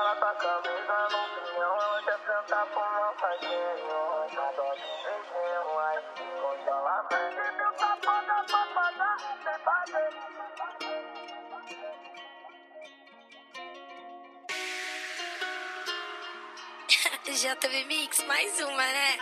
ela tá camisa no pinhão, ela quer sentar pro massageio. Cada beijinho, ai, controla mais. Se meu tá foda pra pagar, nem paguei. JB Mix, mais uma, né?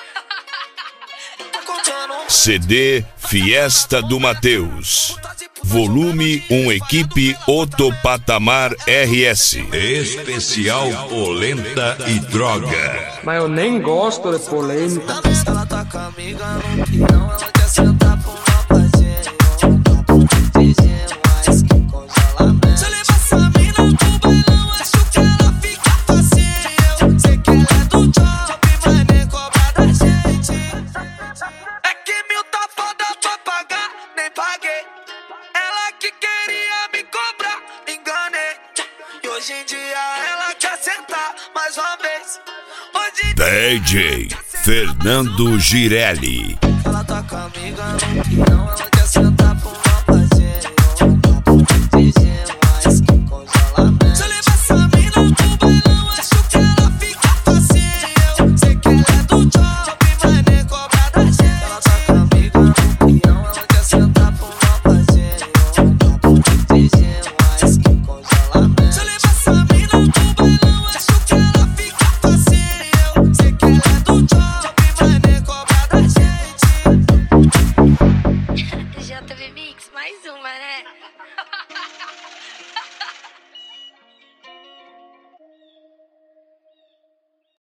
CD Fiesta do Mateus. Volume 1, equipe Outro Patamar RS. Especial Polenta e Droga. Mas eu nem gosto de polenta. Ela tá com a amiga no pinhão, ela quer sentar pro massageio. Tá por beijinho, ai, congelamento. Se eu levar essa mina pro bailão, acho que ela fica facinho. Sei que ela é do job, mas nem cobra da gente. É que mil tá foda pra pagar, nem paguei. Ela que queria me cobrar, enganei. E hoje em dia ela quer sentar mais uma vez. Hoje DJ Fernando Girelli. ela tá com a amiga no pinhão, ela quer sentar.